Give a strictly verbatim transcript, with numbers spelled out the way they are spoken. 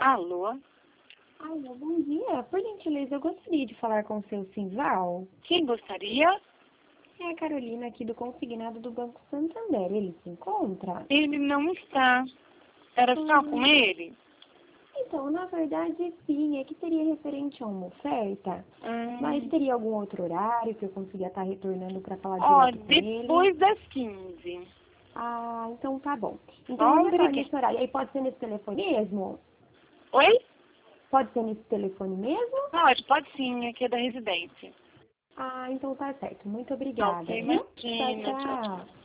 Alô? Alô, bom dia. Por gentileza, eu gostaria de falar com o seu Simval. Quem gostaria? É a Carolina aqui do Consignado do Banco Santander. Ele se encontra? Ele não está. Era só Hum. com ele? Então, na verdade, sim. É que seria referente a uma oferta. Hum. Mas teria algum outro horário que eu consiga estar retornando para falar Ó, direto com ele? depois das quinze. Ah, então tá bom. Então eu retorno Obrigada. nesse horário. Aí pode ser nesse telefone mesmo? Oi? Pode ser nesse telefone mesmo? Pode, pode sim, aqui é da residência. Ah, então tá certo. Muito obrigada, Ok, viu? Tchau, imagina. Tchau, tchau. tchau.